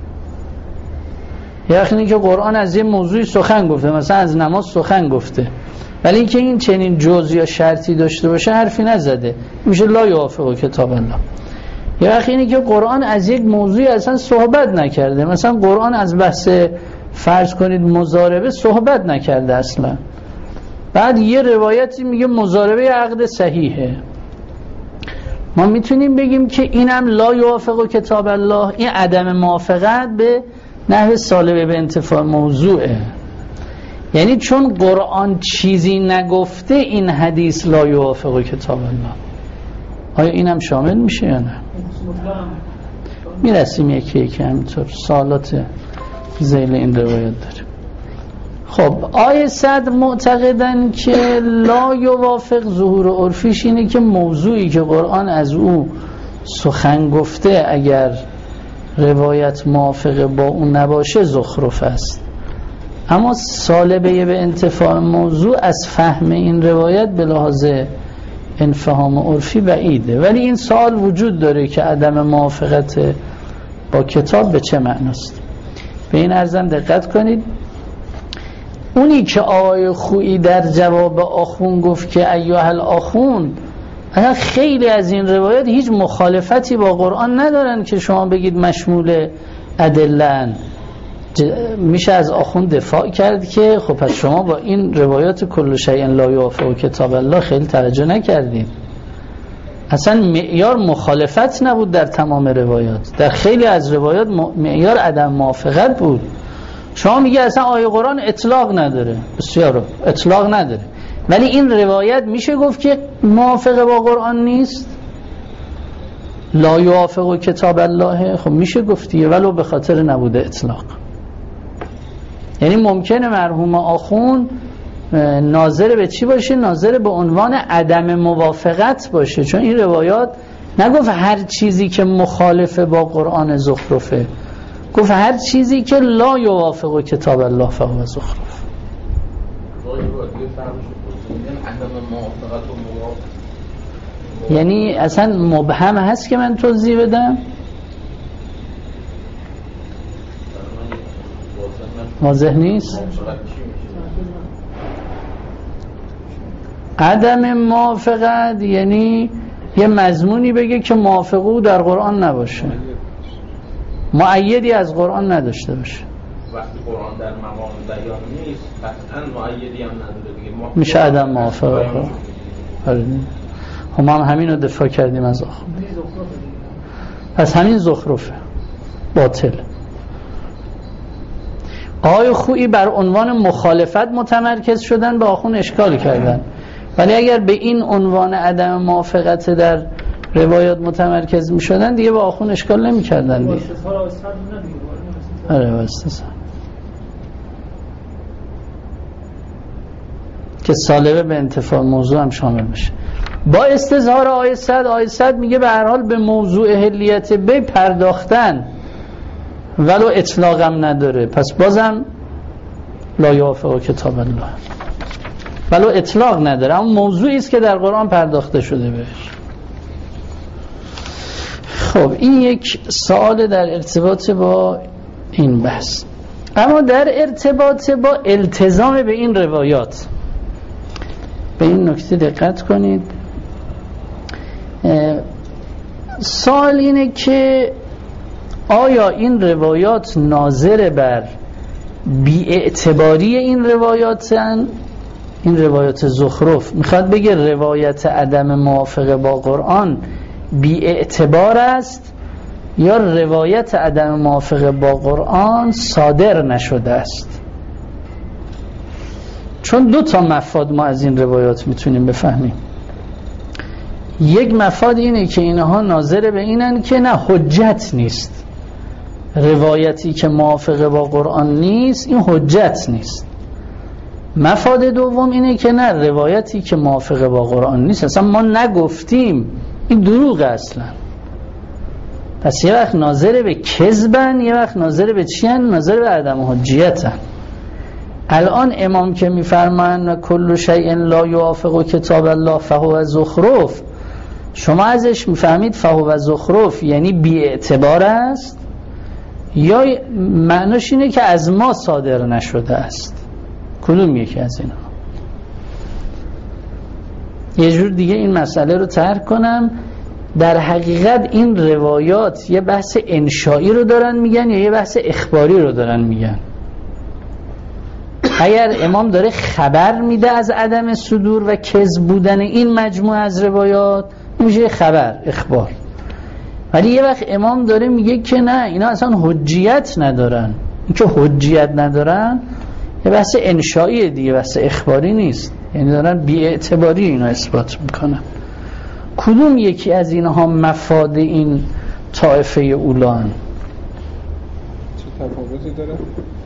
یعنی که قرآن از یه موضوعی سخن گفته، مثلا از نماز سخن گفته، ولی اینکه این چنین جزئی یا شرطی داشته باشه حرفی نزده، میشه لا یوافق کتاب الله. یا اینی که قرآن از یک موضوعی اصلا صحبت نکرده، مثلا قرآن از بحث فرض کنید مضاربه صحبت نکرده اصلا، بعد یه روایتی میگه مضاربه عقد صحیحه، ما میتونیم بگیم که اینم لا یوافق کتاب الله. این عدم موافقت به نحو سالبه به انتفاع موضوعه، یعنی چون قرآن چیزی نگفته این حدیث لا یوافق کتاب الله. آیا اینم شامل میشه یا نه؟ میرسیم یکی یکی همینطور سوالات ذیل این روایت داریم. خب آیه صد معتقدن که لا یوافق ظهور عرفیش اینه که موضوعی که قرآن از او سخن گفته اگر روایت موافق با اون نباشه زخرف است. اما سالبه به انتفاع موضوع از فهم این روایت به لحاظ انفهام عرفی بعیده، ولی این سوال وجود داره که عدم موافقت با کتاب به چه معناست. به این ارزم دقت کنید. اونی که آقای خویی در جواب آخون گفت که ایها الاخون، اصلا خیلی از این روایات هیچ مخالفتی با قرآن ندارن که شما بگید مشمول ادله‌اند. میشه از آخون دفاع کرد که خب پس شما با این روایات کل شیء لا یوافق کتاب الله خیلی توجه نکردید. اصلا معیار مخالفت نبود در تمام روایات، در خیلی از روایات معیار عدم موافقت بود. شما میگه اصلا آیه قرآن اطلاق نداره، بسیار اطلاق نداره، ولی این روایت میشه گفت که موافق با قرآن نیست. لا یوافق کتاب الله، خب میشه گفتیه ولو به خاطر نبوده اطلاق. یعنی ممکنه مرحوم آخون ناظر به چی باشه؟ ناظر به عنوان عدم موافقت باشه، چون این روایات نگفت هر چیزی که مخالفه با قرآن زخرفه، گفت هر چیزی که لا یوافق کتاب الله فهو زخرف. یعنی اصلا مبهم هست که من توضیح بدم؟ واضح نیست؟ عدم موافقت یعنی یه مضمونی بگه که موافقه در قرآن نباشه، مؤیدی از قرآن نداشته باشه. وقتی قرآن در مقام بیان نیست قطعاً مؤیدی هم نداره دیگه، میشه عدم موافقه. ما هم همین رو دفاع کردیم از آخر، پس همین زخرفه باطل. آقای خویی بر عنوان مخالفت متمرکز شدن، به آخون اشکال کردن، ولی اگر به این عنوان عدم موافقت در روایات متمرکز می شدن دیگه به آخون اشکال نمی کردن دیگه. آره واسطه که سالبه به انتفاع موضوع هم شامل میشه. با استظهار آیه 100 میگه به هر حال به موضوع اهلیت بی پرداختن ولو اطلاقم نداره، پس بازم لا یوافق کتاب الله، ولو اطلاق نداره، اما موضوعی است که در قرآن پرداخته شده بهش. خب این یک سوال در ارتباط با این بحث. اما در ارتباط با التزام به این روایات به این نکته دقت کنید. سوال اینه که آیا این روایات ناظر بر بی‌اعتباری این روایاتن این روایات زخرف میخواد بگه روایت عدم موافقه با قرآن بی اعتبار است یا روایت عدم موافقه با قرآن صادر نشده است؟ چون دو تا مفاد ما از این روایات میتونیم بفهمیم. یک مفاد اینه که اینها ناظر به اینن که نه حجت نیست، روایتی که موافقه با قرآن نیست این حجت نیست. مفاد دوم اینه که نه، روایتی که موافقه با قرآن نیست اصلا ما نگفتیم، این دروغ اصلا. پس یه وقت ناظر به کذبن، یه وقت ناظر به چی هن؟ ناظر به عدم حجیتن. الان امام که میفرمان کل شیء لا یوافق کتاب الله فهو زخرف، شما ازش میفهمید فهو زخرف یعنی بی اعتبار است یا معناش اینه که از ما صادر نشده است؟ کدوم یکی از اینا؟ یه جور دیگه این مسئله رو طرح کنم. در حقیقت این روایات یه بحث انشایی رو دارن میگن یا یه بحث اخباری رو دارن میگن؟ اگر امام داره خبر میده از عدم صدور و کذب بودن این مجموعه از روایات میشه خبر، اخبار. ولی یه وقت امام داره میگه که نه، اینا اصلا حجیت ندارن. این که حجیت ندارن یه بحث انشایی دیگه، بحث اخباری نیست، یعنی دارن بی اعتباری اینو اثبات میکنن. کدوم یکی از اینها مفاد این طائفه اولان؟ چه تفاوتی داره؟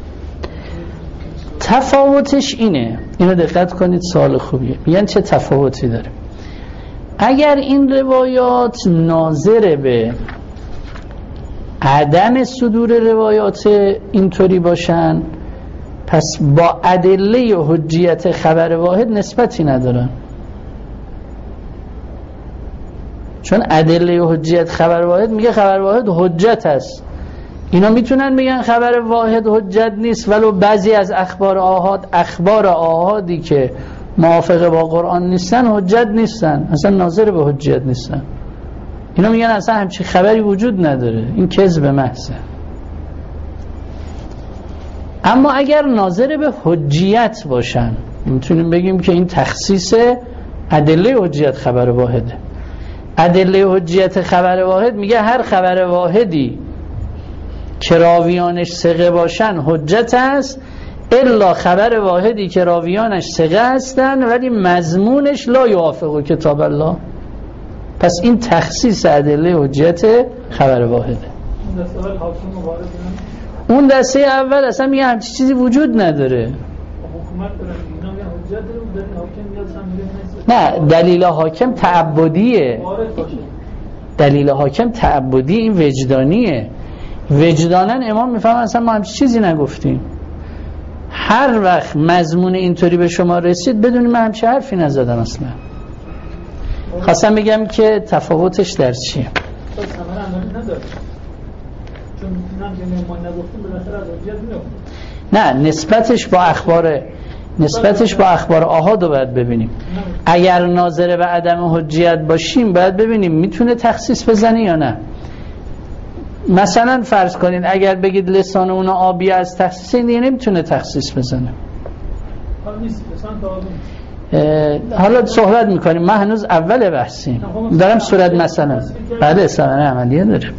تفاوتش اینه، اینو دقت کنید، سوال خوبیه. میگن چه تفاوتی داره؟ اگر این روایات ناظر به عدم صدور روایات اینطوری باشن، پس با ادله حجیت خبر واحد نسبتی ندارن. چون ادله حجیت خبر واحد میگه خبر واحد حجت است. اینا میتونن بگن خبر واحد حجت نیست، ولو بعضی از اخبار آحادی که موافقه با قرآن نیستن حجت نیستن، اصلا ناظر به حجیت نیستن. اینا میگن اصلا همچین خبری وجود نداره، این کذب محضه. اما اگر ناظر به حجیت باشن میتونیم بگیم که این تخصیص ادله حجیت خبر واحده. ادله حجیت خبر واحد میگه هر خبر واحدی که راویانش ثقه باشن حجت است، الا خبر واحدی که راویانش ثقه هستن ولی مضمونش لا یوافق کتاب الله. پس این تخصیص ادله حجیت خبر واحده. اون دسته اول اصلا میگه همچی چیزی وجود نداره. نه، دلیل حاکم تعبدیه. دلیل حاکم تعبدی، این وجدانیه. وجدانن امام میفهمن اصلا ما همچی چیزی نگفتیم. هر وقت مضمون اینطوری به شما رسید بدونیم من همچی حرفی نزدم اصلا. خواستم بگم که تفاوتش در چیه. نه، نسبتش با اخبار آحاد رو باید ببینیم. اگر ناظر به عدم حجیت باشیم باید ببینیم میتونه تخصیص بزنه یا نه. مثلا فرض کنید اگر بگید لسان اون آبی از تخصیص، این دیگه نمیتونه تخصیص بزنه. حالا صحبت میکنیم، ما هنوز اول بحثیم، دارم صورت مثلا بله ثمره عملیه داره.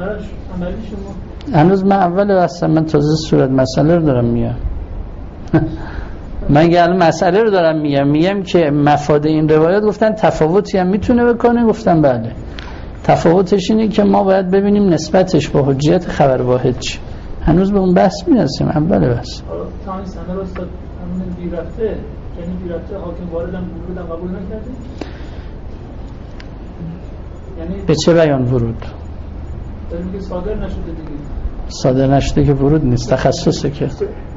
هنوز من اول بحثم، من تازه صورت مسئله رو دارم میام. من الان مسئله رو دارم میگم که مفاد این روایات گفتن تفاوتی هم میتونه بکنه، گفتم بله. تفاوتش اینه که ما باید ببینیم نسبتش با حجیت خبر واحد چی. هنوز به اون بحث میرسیم، اول بحث. تا این سنه رو استاد همون بیرفته، یعنی بیرفته حاکم واردم ورودم قبول نکرده؟ یعنی به چه بیان ورود؟ داریم که صادر نشده دیگه. صادر نشده که ورود نیست، تخصصه که. نه،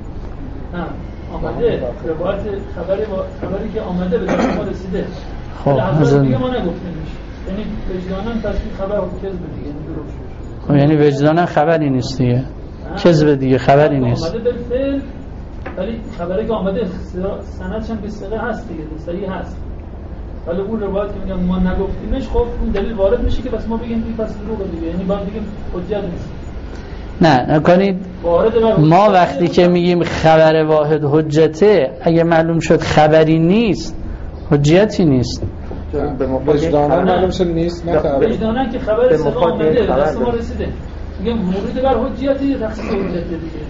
آمده روایت خبری که آمده به دست ما رسیده. خب حضرت دیگه ما نگفتیمش. یعنی وجدانن تصمیم خبر و کذب دیگه درست. خب یعنی وجدانن خبری نیست دیگه. کذب دیگه خبری نیست. آمده بالفعل، ولی خبری که آمده سندش هم به ثقه هست دیگه، صحیح هست. ولی اون روایت که میگم ما نگفتیمش، خب اون دلیل وارد میشه که بس ما بگیم این پس دروغه دیگه، یعنی باید بگیم حجت نیست. نه نکنید، ما وقتی که میگیم خبر واحد حجته، اگه معلوم شد خبری نیست حجتی نیست. وجدانن معلوم شد نیست، نه خبر وجدانن که خبر ثقه اومده دست ما رسیده، میگم مورد بر حجتی یا تخصیص حجت دیگه.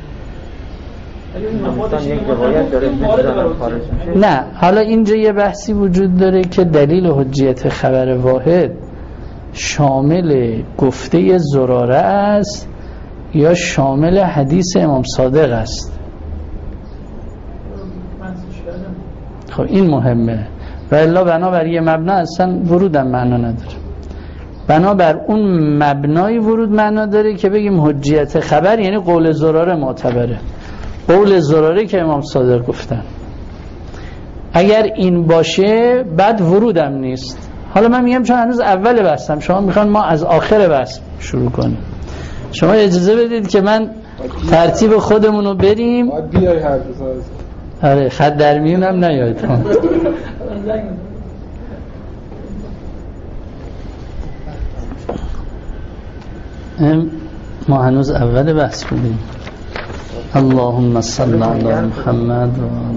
نه، حالا اینجا یه بحثی وجود داره که دلیل حجیت خبر واحد شامل گفته زراره است یا شامل حدیث امام صادق است. خب این مهمه، و الا بنابر یه مبنا اصلا ورودم معنا نداره. بنابر اون مبنای ورود معنا داره که بگیم حجیت خبر یعنی قول زراره معتبره، قول زراره که امام صادق گفتن. اگر این باشه بعد ورودم نیست. حالا من میگم چون هنوز اول بحثم، شما میخوان ما از آخر بحث شروع کنیم. شما اجازه بدید که من ترتیب خودمونو بریم. باید بیای هر روز. آره، خط در میونم نیاید. ما هنوز اول بحث بودیم. اللهم صل علی محمد و